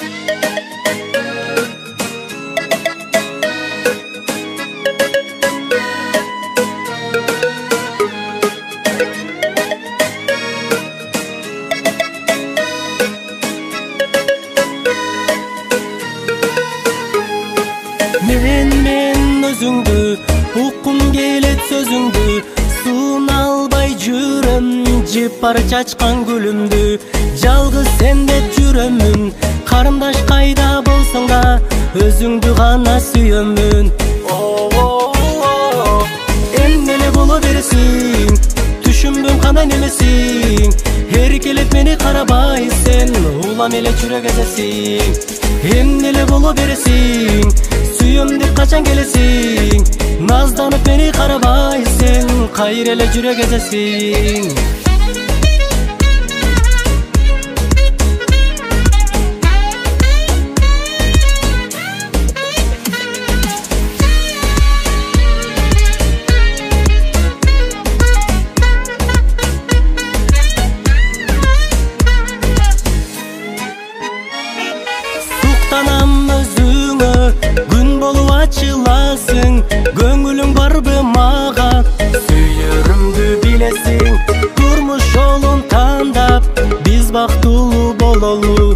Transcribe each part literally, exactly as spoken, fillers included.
Мен мен өзүңдү уккум келет сөзүңдү, сууна албай жүрөм жеп бар чачкан гүлүмдү. Жалгыз сен деп жүрөмүн, карындаш кайда болсоң да өзүңдү гана сүйөмүн. Эмне эле боло бересиң, түшүнбөм кандай немесиң. Эркелеп мени карабай сен, улам эле жүрөк эзесиң. Эмне эле боло бересиң, сүйөм деп качан келесиң. Назданып мени карабай сен, кайра эле жүрөк эзесиң. Суктанам өзүңө, күн болуп ачыласың. Көңүлүң барбы мага, сүйөрүмдү билесиң. Турмуш жолун тандап, биз бактылуу бололу.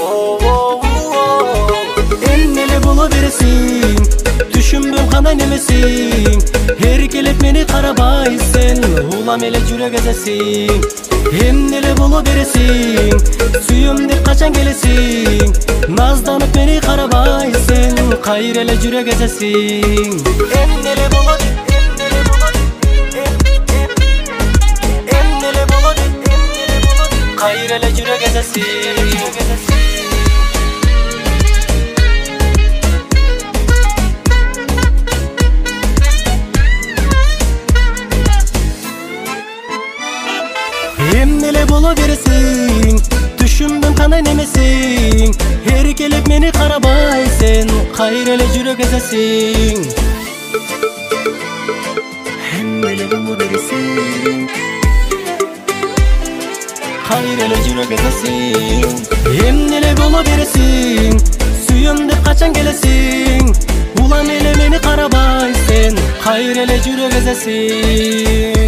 Эмне эле боло бересиң, түшүнбөм кандай немесиң. Эркелеп мени карабай сен, улам эле жүрөк эзесиң. Эмне эле боло бересиң, сүйөм деп качан келесиң. Назданып мени карабай сен, кайра эле жүрөк эзесиң. Эмне эле боло, эмне эле боло, эмне эле боло, кайра эле жүрөк эзесиң. Эмне эле боло бересиң, түшүнбөм кандай немесиң. Эркелеп мени карабай сен, кайра эле жүрөк эзесиң. Эмне эле боло бересиң, кайра эле жүрөк эзесиң. Эмне эле боло бересиң, сүйөм деп качан келесиң. Улам эле мени карабай сен, кайра эле жүрөк эзесиң.